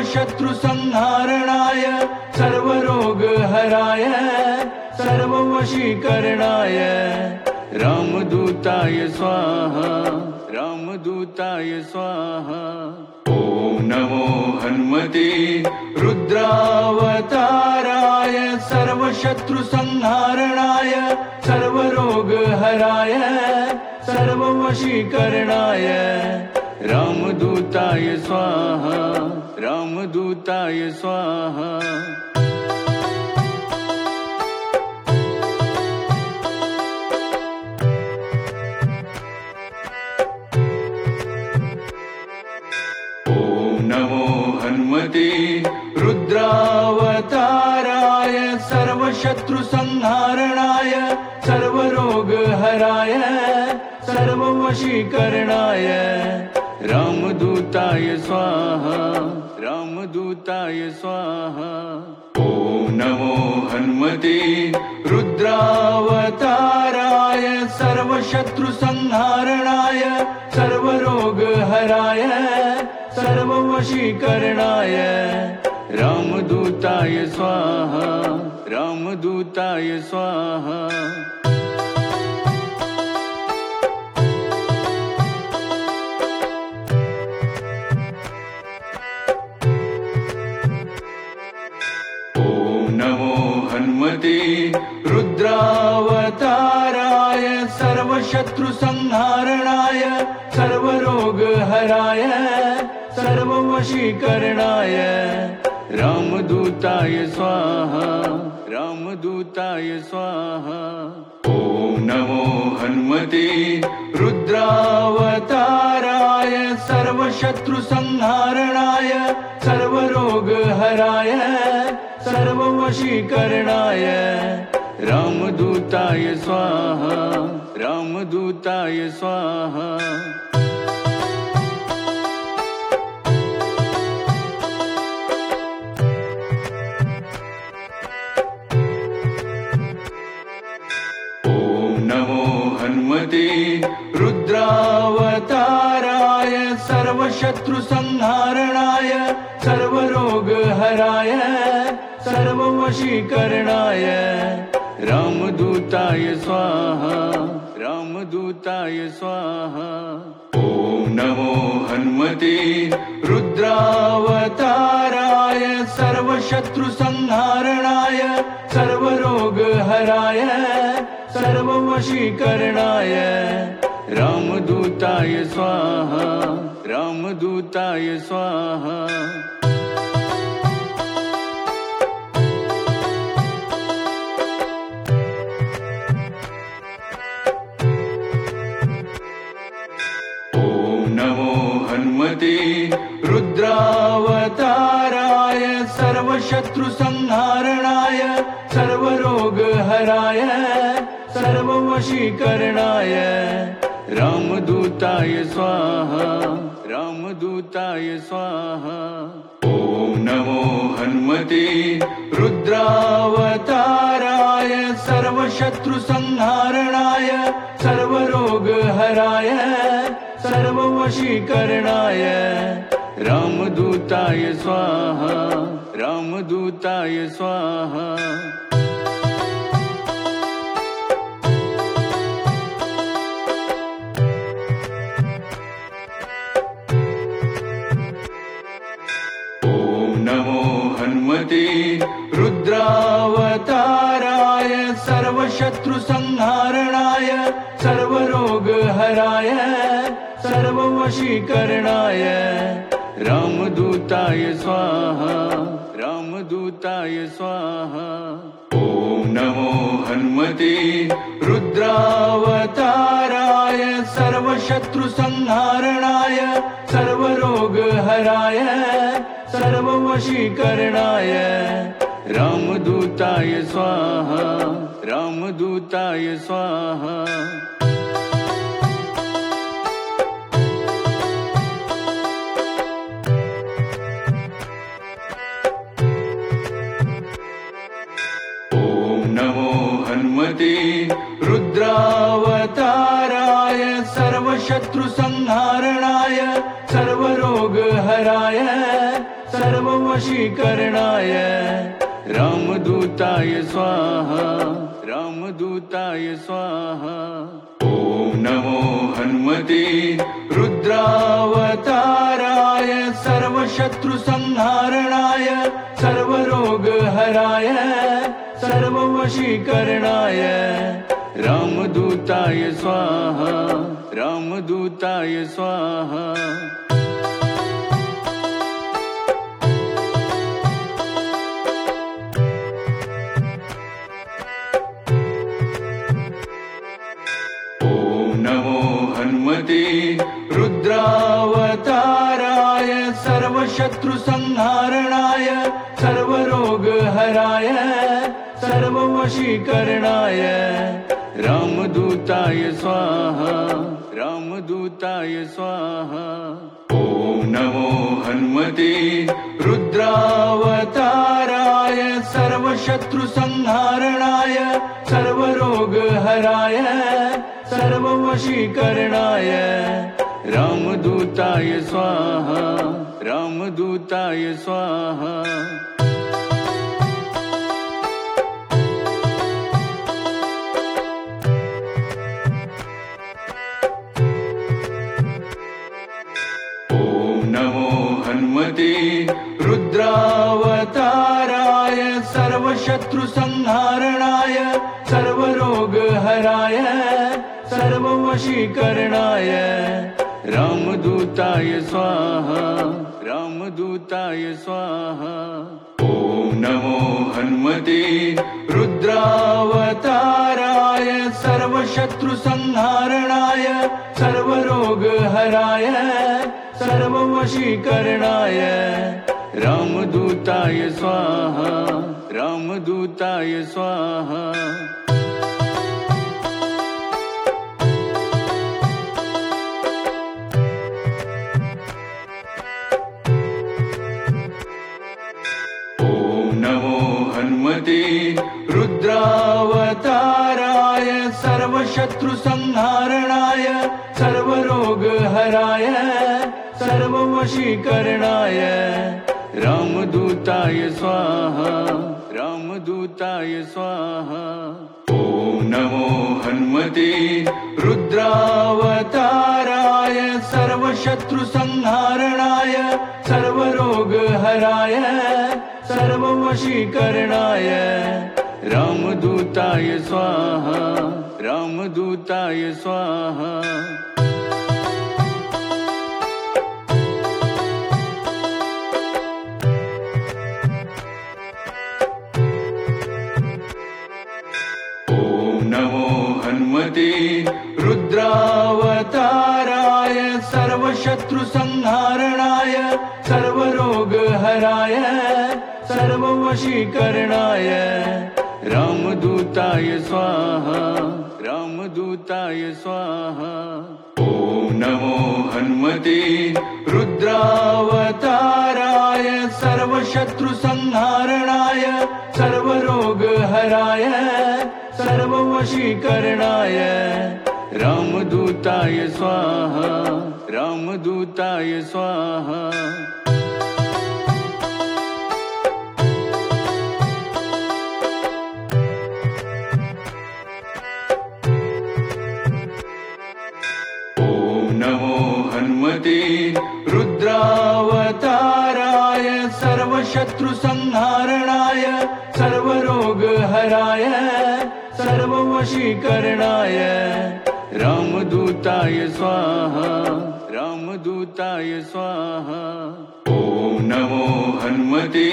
सर्वशत्रुसंहारणाय सर्वरोगहराय सर्ववशीकरणाय रामदूताय स्वाहा रामदूताय स्वाहा। ॐ नमो हनुमते रुद्रावताराय सर्वशत्रुसंहारणाय सर्वरोगहराय सर्ववशीकरणाय रामदूताय स्वाहा रामदूताय स्वाहा। हनुमते रुद्रावताराय सर्वशत्रुसंहारणाय सर्वरोगहराय सर्ववशीकरणाय रामदूताय स्वाहा रामदूताय स्वाहा। ॐ नमो हनुमते रुद्रावताराय सर्वशत्रुसंहारणाय सर्वरोगहराय सर्ववशीकरणाय रामदूताय स्वाहा रामदूताय स्वाहा। ॐ नमो हनुमते रुद्रावताराय सर्वशत्रुसंहारणाय सर्वरोगहराय सर्ववशीकरणाय रामदूताय स्वाहा रामदूताय स्वाहा। ॐ नमो हनुमते रुद्रावताराय सर्वशत्रुसंहारणाय सर्वरोगहराय सर्ववशीकरणाय रामदूताय स्वाहा रामदूताय स्वाहा। हनुमते रुद्रावताराय सर्वशत्रुसंहारणाय सर्वरोगहराय सर्ववशीकरणाय रामदूताय स्वाहा रामदूताय स्वाहा। ॐ नमो हनुमते रुद्रावताराय सर्वशत्रुसंहारणाय सर्वरोगहराय सर्ववशीकरणाय रामदूताय स्वाहा रामदूताय स्वाहा। ॐ नमो हनुमते रुद्रावताराय सर्वशत्रुसंहारणाय सर्वरोगहराय सर्ववशीकरणाय रामदूताय स्वाहा रामदूताय स्वाहा। ॐ नमो हनुमते रुद्रावताराय सर्वशत्रुसंहारणाय सर्वरोगहराय सर्ववशीकरणाय रामदूताय स्वाहा रामदूताय स्वाहा। हनुमते रुद्रावताराय सर्वशत्रुसंहारणाय सर्वरोगहराय सर्ववशीकरणाय रामदूताय स्वाहा रामदूताय स्वाहा। ॐ नमो हनुमते रुद्रावताराय सर्वशत्रुसंहारणाय सर्वरोगहराय सर्ववशीकरणाय रामदूताय स्वाहा रामदूताय स्वाहा। हनुमते रुद्रावताराय सर्वशत्रुसंहारणाय सर्वरोगहराय सर्ववशीकरणाय रामदूताय स्वाहा रामदूताय स्वाहा ॐ नमो हनुमते रुद्रावताराय सर्वशत्रुसंहारणाय सर्वरोगहराय सर्ववशीकरणाय रामदूताय स्वाहा रामदूताय स्वाहा हनुमते रुद्रावताराय सर्वशत्रुसंहारणाय सर्वरोगहराय सर्ववशीकरणाय रामदूताय स्वाहा रामदूताय स्वाहा ॐ नमो हनुमते रुद्रावताराय सर्वशत्रुसंहारणाय सर्वरोगहराय सर्ववशीकरणाय रामदूताय स्वाहा रामदूताय स्वाहा ॐ नमो हनुमते रुद्रावताराय सर्वशत्रुसंहारणाय सर्वरोगहराय सर्ववशीकरणाय रामदूताय स्वाहा रामदूताय स्वाहा ॐ नमो हनुमते रुद्रावताराय सर्वशत्रुसंहारणाय सर्वरोगहराय सर्ववशीकरणाय रामदूताय स्वाहा रामदूताय स्वाहा हनुमते रुद्रावताराय सर्वशत्रुसंहारणाय सर्वरोगहराय सर्ववशीकरणाय रामदूताय स्वाहा रामदूताय स्वाहा ॐ नमो हनुमते रुद्रावताराय सर्वशत्रुसंहारणाय सर्वरोगहराय सर्ववशीकरणाय रामदूताय स्वाहा रामदूताय स्वाहा ॐ नमो हनुमते रुद्रावताराय सर्वशत्रुसंहारणाय सर्वरोगहराय सर्ववशीकरणाय रामदूताय स्वाहा रामदूताय स्वाहा ॐ नमो हनुमते रुद्रावताराय सर्वशत्रुसंहारणाय सर्वरोगहराय सर्ववशीकरणाय रामदूताय स्वाहा रामदूताय स्वाहा हनुमते रुद्रावताराय सर्वशत्रुसंहारणाय सर्वरोगहराय सर्ववशीकरणाय रामदूताय स्वाहा रामदूताय स्वाहा ॐ नमो हनुमते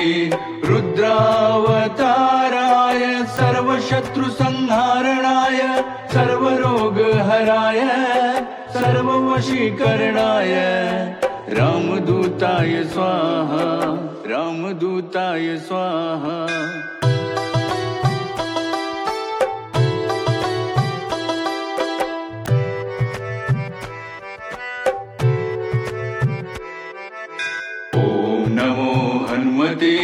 रुद्रावताराय सर्वशत्रुसंहारणाय सर्वरोगहराय सर्ववशीकरणाय रामदूताय स्वाहा रामदूताय स्वाहा हनुमते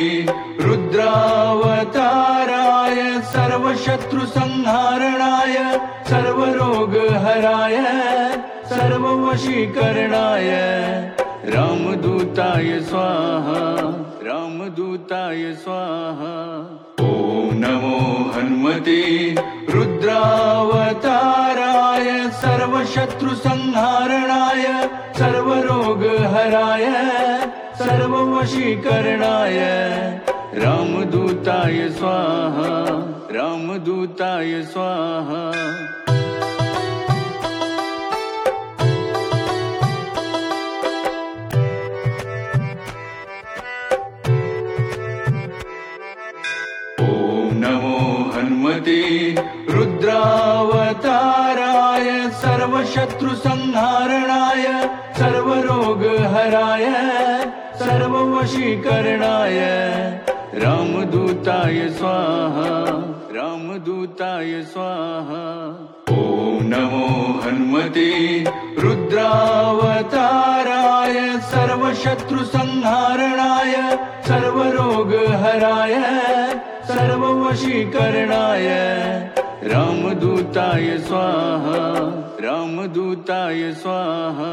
रुद्रावताराय सर्वशत्रुसंहारणाय सर्वरोगहराय सर्ववशीकरणाय रामदूताय स्वाहा रामदूताय स्वाहा ॐ नमो हनुमते रुद्रावताराय सर्वशत्रुसंहारणाय सर्वरोगहराय सर्ववशीकरणाय रामदूताय स्वाहा रामदूताय स्वाहा हनुमते रुद्रावताराय सर्वशत्रुसंहारणाय सर्वरोगहराय सर्ववशीकरणाय रामदूताय स्वाहा रामदूताय स्वाहा ॐ नमो हनुमते रुद्रावताराय सर्वशत्रुसंहारणाय सर्वरोगहराय सर्ववशीकरणाय रामदूताय स्वाहा रामदूताय स्वाहा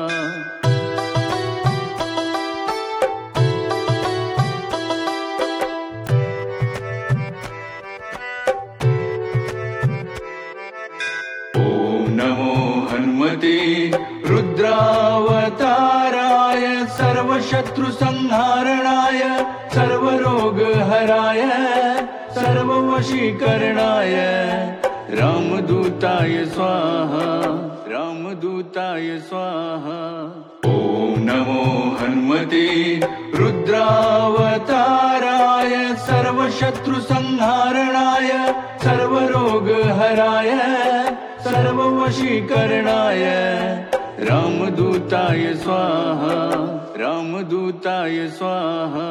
ॐ नमो हनुमते रुद्रावताराय सर्वशत्रुसंहारणाय सर्वरोगहराय सर्ववशीकरणाय रामदूताय स्वाहा रामदूताय स्वाहा ॐ नमो हनुमते रुद्रावताराय सर्वशत्रुसंहारणाय सर्वरोगहराय सर्ववशीकरणाय रामदूताय स्वाहा रामदूताय स्वाहा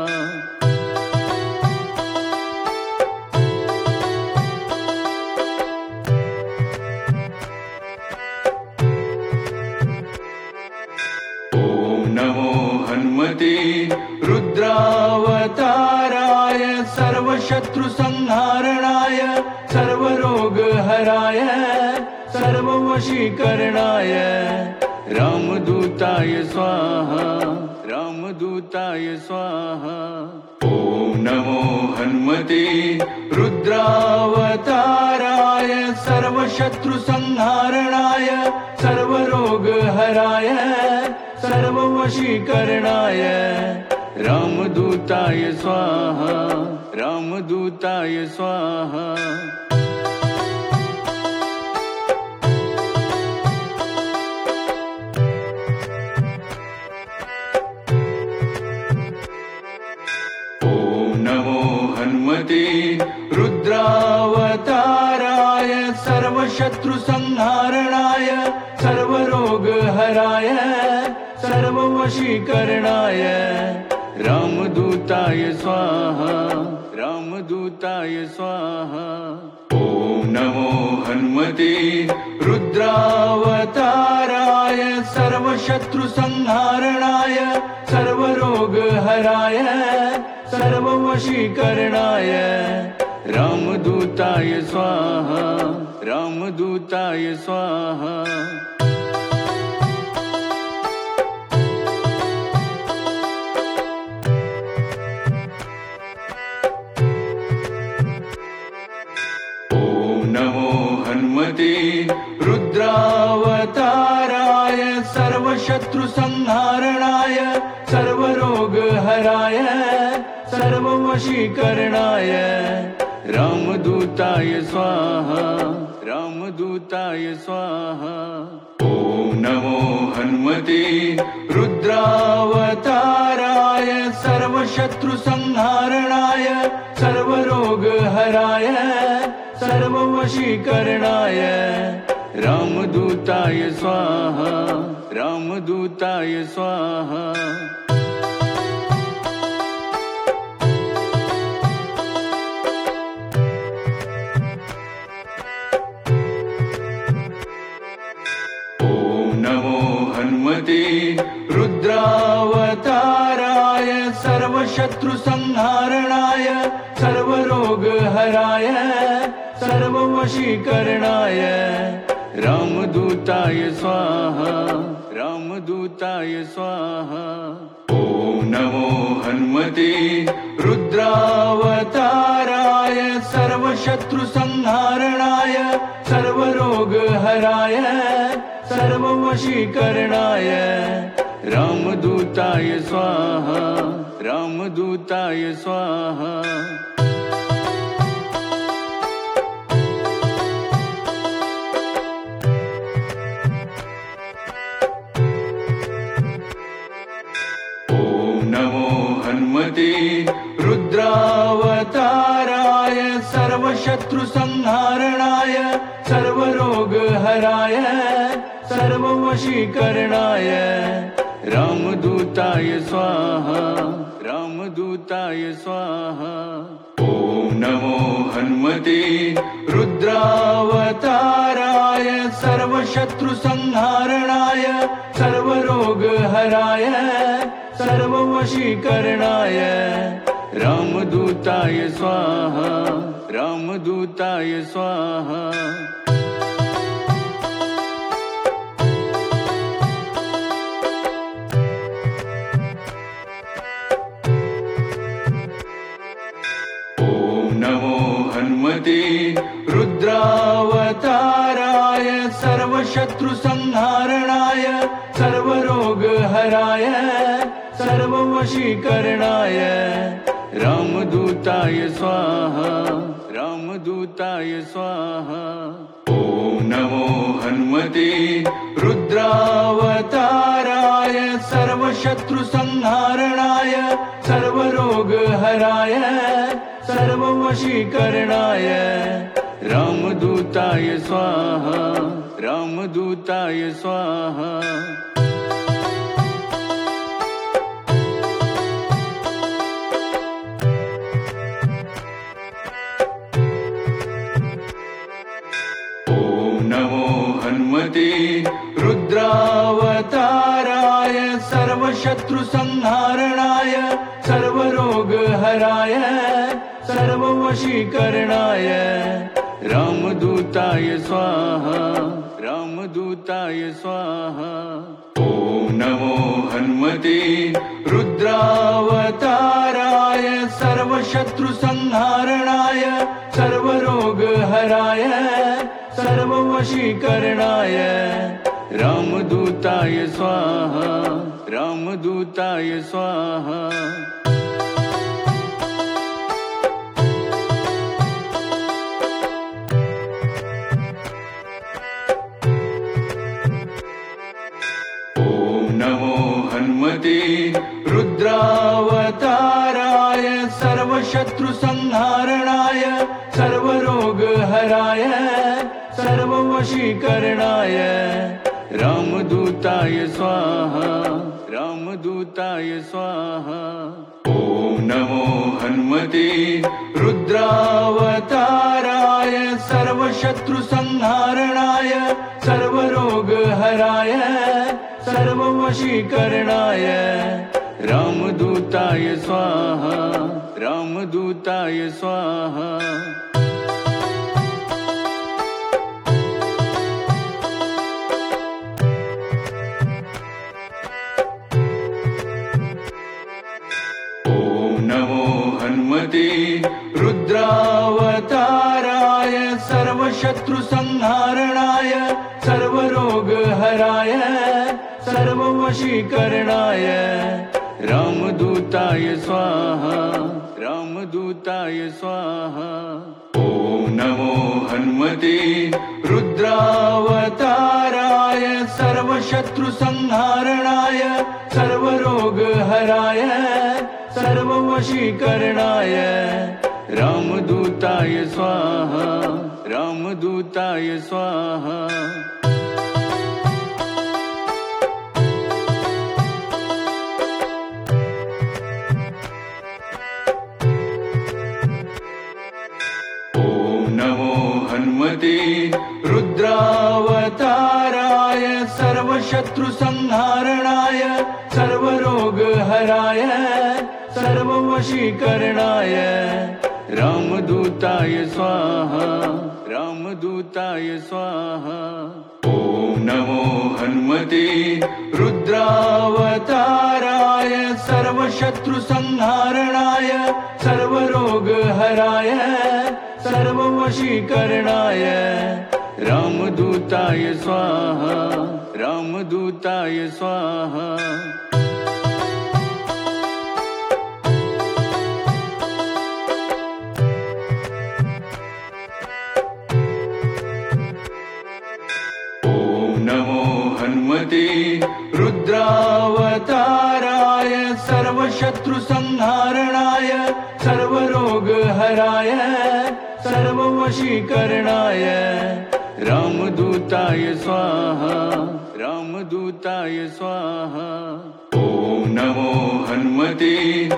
हनुमते रुद्रावताराय सर्वशत्रुसंहारणाय सर्वरोगहराय सर्ववशीकरणाय रामदूताय स्वाहा रामदूताय स्वाहा ॐ नमो हनुमते रुद्रावताराय सर्वशत्रुसंहारणाय सर्वरोगहराय सर्ववशीकरणाय रामदूताय स्वाहा रामदूताय स्वाहा ॐ नमो हनुमते रुद्रावताराय सर्वशत्रुसंहारणाय सर्वरोगहराय सर्ववशीकरणाय रामदूताय स्वाहा रामदूताय स्वाहा ॐ नमो हनुमते रुद्रावताराय सर्वशत्रुसंहारणाय सर्वरोगहराय सर्ववशीकरणाय रामदूताय स्वाहा रामदूताय स्वाहा हनुमते रुद्रावताराय सर्वशत्रुसंहारणाय सर्वरोगहराय सर्ववशीकरणाय रामदूताय स्वाहा रामदूताय स्वाहा ॐ नमो हनुमते रुद्रावताराय सर्वशत्रुसंहारणाय सर्वरोगहराय सर्ववशीकरणाय रामदूताय स्वाहा रामदूताय स्वाहा हनुमते रुद्रावताराय सर्वशत्रुसंहारणाय सर्वरोगहराय सर्ववशीकरणाय रामदूताय स्वाहा रामदूताय स्वाहा ॐ नमो हनुमते रुद्रावताराय सर्वशत्रुसंहारणाय सर्वरोगहराय सर्ववशीकरणाय रामदूताय स्वाहा रामदूताय स्वाहा हनुमते रुद्रावताराय सर्वशत्रुसंहारणाय सर्वरोगहराय सर्ववशीकरणाय रामदूताय स्वाहा रामदूताय स्वाहा ॐ नमो हनुमते रुद्रावताराय सर्वशत्रुसंहारणाय सर्वरोगहराय सर्ववशीकरणाय रामदूताय स्वाहा रामदूताय स्वाहा ॐ नमो हनुमते रुद्रावताराय सर्वशत्रुसंहारणाय सर्वरोगहराय सर्ववशीकरणाय रामदूताय स्वाहा रामदूताय स्वाहा ॐ नमो हनुमते रुद्रावताराय सर्वशत्रुसंहारणाय सर्वरोगहराय सर्ववशीकरणाय रामदूताय स्वाहा रामदूताय स्वाहा हनुमते रुद्रावताराय सर्वशत्रुसंहारणाय सर्वरोगहराय सर्ववशीकरणाय रामदूताय स्वाहा रामदूताय स्वाहा ॐ नमो हनुमते रुद्रावताराय सर्वशत्रुसंहारणाय सर्वरोगहराय सर्ववशीकरणाय रामदूताय स्वाहा रामदूताय स्वाहा ॐ नमो हनुमते रुद्रावताराय सर्वशत्रुसंहारणाय सर्वरोगहराय सर्ववशीकरणाय रामदूताय स्वाहा रामदूताय स्वाहा ॐ नमो हनुमते रुद्रावताराय सर्वशत्रुसंहारणाय सर्वरोगहराय सर्ववशीकरणाय रामदूताय स्वाहा रामदूताय स्वाहा हनुमते रुद्रावताराय सर्वशत्रुसंहारणाय सर्वरोगहराय सर्ववशीकरणाय रामदूताय स्वाहा रामदूताय स्वाहा ॐ नमो हनुमते रुद्रावताराय सर्वशत्रुसंहारणाय सर्वरोगहराय सर्ववशीकरणाय रामदूताय स्वाहा रामदूताय स्वाहा ॐ नमो हनुमते रुद्रावताराय सर्वशत्रुसंहारणाय सर्वरोगहराय सर्ववशीकरणाय रामदूताय स्वाहा राम रामदूताय स्वाहा। ॐ नमो हनुमते रुद्रावताराय सर्वशत्रुसंहारणाय सर्वरोगहराय सर्ववशीकरणाय रामदूताय स्वाहा। रामदूताय स्वाहा। नमो हनुमते रुद्रावताराय सर्वशत्रुसंहारणाय सर्वरोगहराय सर्ववशीकरणाय रामदूताय स्वाहा। रामदूताय स्वाहा। ॐ नमो हनुमते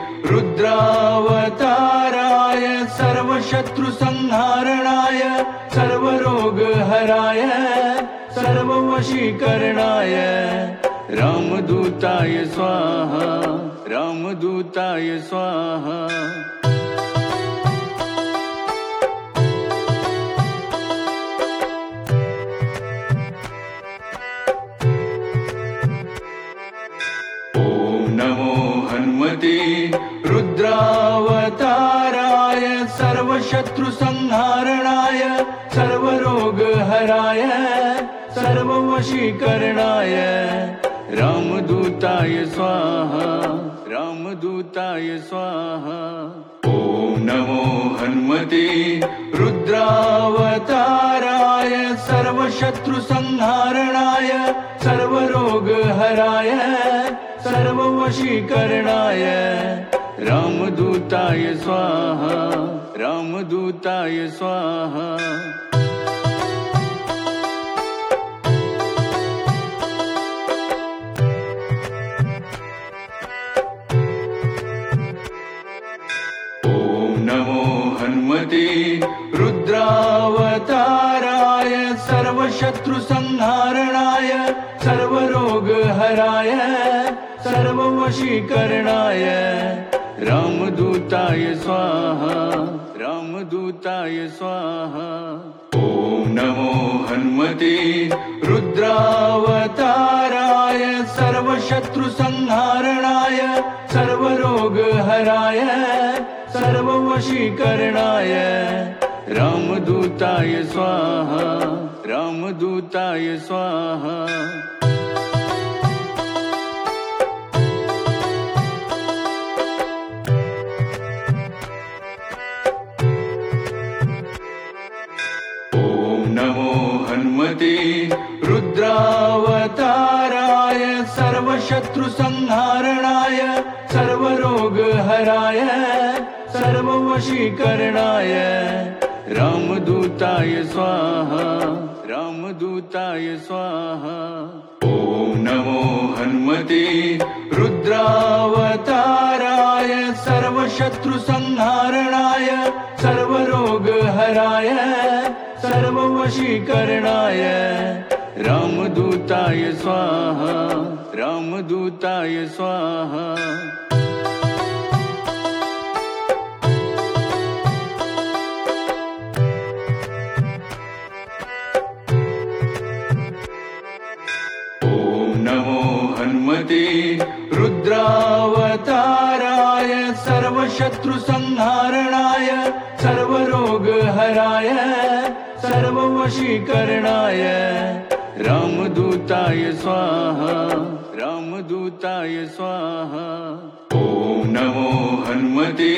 रुद्रावताराय सर्वशत्रुसंहारणाय सर्वरोगहराय सर्ववशीकरणाय रामदूताय स्वाहा। रामदूताय स्वाहा। ॐ नमो हनुमते रुद्रावताराय सर्वशत्रुसंहारणाय सर्वरोगहराय सर्ववशीकरणाय रामदूताय स्वाहा। रामदूताय स्वाहा। ॐ नमो हनुमते रुद्रावताराय सर्वशत्रुसंहारणाय सर्वरोगहराय सर्ववशीकरणाय रामदूताय स्वाहा। रामदूताय स्वाहा। नमो हनुमते रुद्रावताराय सर्वशत्रुसंहारणाय सर्वरोगहराय सर्ववशीकरणाय रामदूताय स्वाहा। रामदूताय स्वाहा। ॐ नमो हनुमते रुद्रावताराय सर्वशत्रुसंहारणाय सर्वरोगहराय सर्ववशीकरणाय रामदूताय स्वाहा। रामदूताय स्वाहा। ॐ नमो हनुमते रुद्रावताराय सर्वशत्रुसंहारणाय सर्वरोगहराय सर्ववशीकरणाय रामदूताय स्वाहा। रामदूताय स्वाहा। ॐ नमो हनुमते रुद्रावताराय सर्वशत्रुसंहारणाय सर्वरोगहराय सर्ववशीकरणाय रामदूताय स्वाहा। रामदूताय स्वाहा। नमो हनुमते रुद्रावताराय सर्वशत्रुसंहारणाय सर्वरोगहराय सर्ववशीकरणाय रामदूताय स्वाहा। रामदूताय स्वाहा। ॐ नमो हनुमते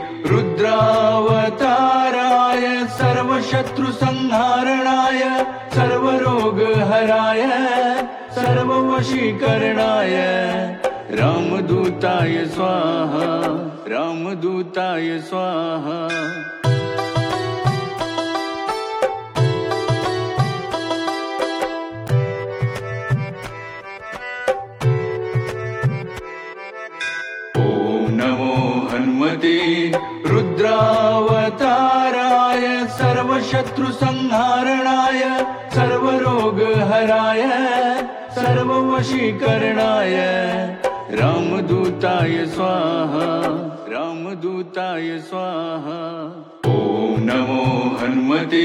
रुद्रावताराय सर्वशत्रुसंहारणाय सर्वरोगहराय सर्ववशीकरणाय रामदूताय स्वाहा। रामदूताय स्वाहा। नमो हनुमते रुद्रावताराय सर्वशत्रुसंहारणाय सर्वरोगहराय सर्ववशीकरणाय रामदूताय स्वाहा। रामदूताय स्वाहा। ॐ नमो हनुमते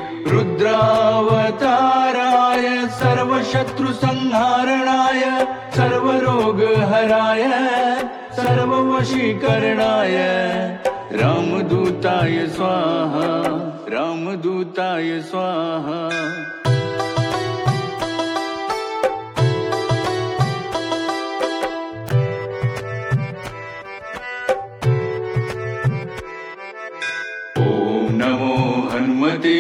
रुद्रावताराय सर्वशत्रुसंहारणाय सर्वरोगहराय सर्ववशीकरणाय रामदूताय स्वाहा रामदूताय स्वाहा। नमो हनुमते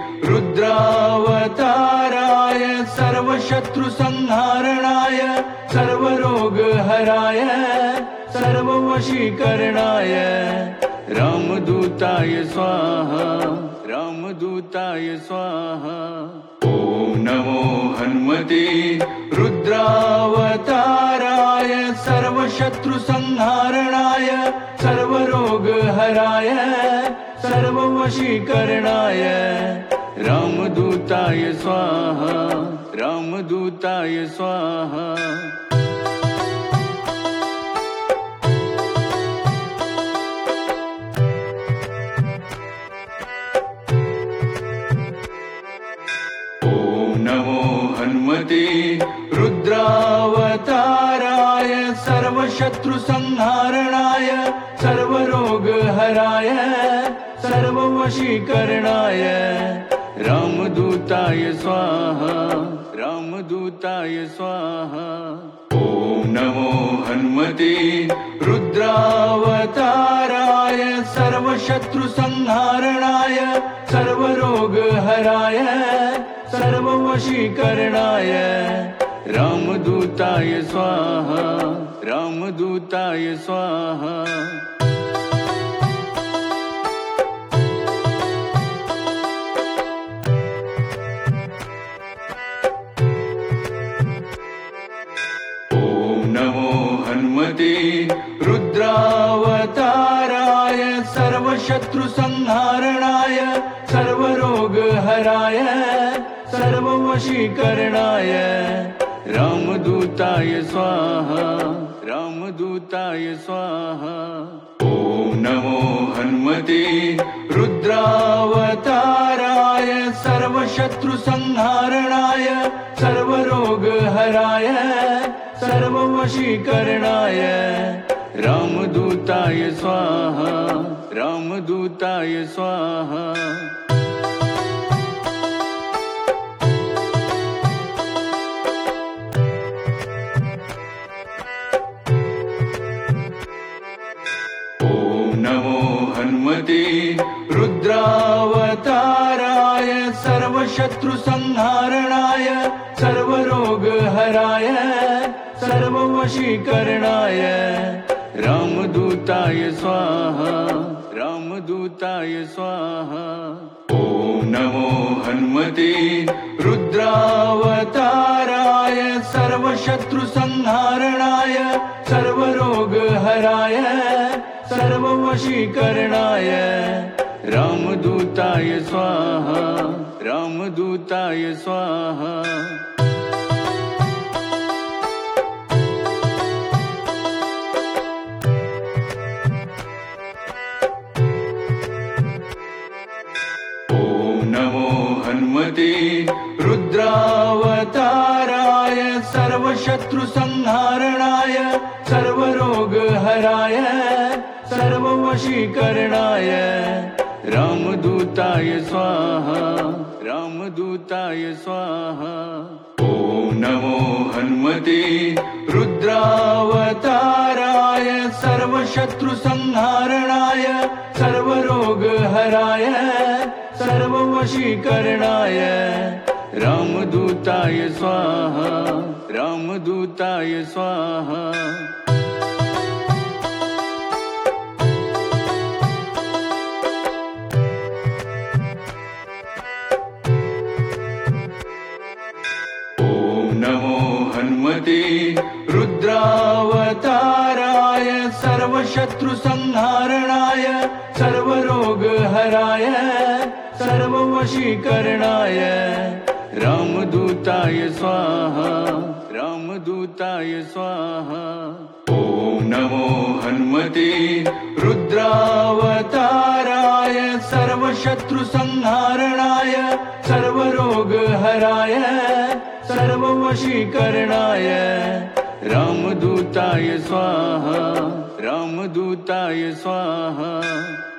रुद्रावताराय सर्वशत्रुसंहारणाय सर्वरोगहराय सर्ववशीकरणाय रामदूताय स्वाहा रामदूताय स्वाहा। नमो हनुमते रुद्रावताराय सर्वशत्रुसंहारणाय सर्वरोगहराय सर्ववशीकरणाय रामदूताय स्वाहा रामदूताय स्वाहा। नमो हनुमते रुद्रावताराय सर्वशत्रुसंहारणाय सर्वरोगहराय सर्ववशीकरणाय रामदूताय स्वाहा रामदूताय स्वाहा। नमो हनुमते रुद्रावताराय सर्वशत्रुसंहारणाय सर्वरोगहराय सर्ववशीकरणाय रामदूताय स्वाहा रामदूताय स्वाहा। नमो हनुमते रुद्रावताराय सर्वशत्रुसंहारणाय सर्वरोगहराय सर्ववशीकरणाय रामदूताय स्वाहा रामदूताय स्वाहा। नमो हनुमते रुद्रावताराय सर्वशत्रुसंहारणाय सर्वरोगहराय सर्ववशीकरणाय रामदूताय स्वाहा रामदूताय स्वाहा। नमो हनुमते रुद्रावताराय सर्वशत्रुसंहारणाय सर्वरोगहराय सर्ववशीकरणाय रामदूताय स्वाहा रामदूताय स्वाहा। नमो हनुमते रुद्रावताराय सर्वशत्रुसंहारणाय सर्वरोगहराय सर्ववशीकरणाय रामदूताय स्वाहा रामदूताय स्वाहा। नमो हनुमते रुद्रावताराय सर्वशत्रुसंहारणाय सर्वरोगहराय सर्ववशीकरणाय रामदूताय स्वाहा रामदूताय स्वाहा। नमो हनुमते रुद्रावताराय सर्वशत्रुसंहारणाय सर्वरोगहराय सर्ववशीकरणाय रामदूताय स्वाहा रामदूताय स्वाहा। नमो हनुमते रुद्रावताराय सर्वशत्रुसंहारणाय सर्वरोगहराय सर्ववशीकरणाय रामदूताय स्वाहा रामदूताय स्वाहा। नमो हनुमते रुद्रावताराय सर्वशत्रुसंहारणाय सर्वशत्रुसंहारणाय सर्वरोगहराय सर्ववशीकरणाय रामदूताय स्वाहा रामदूताय स्वाहा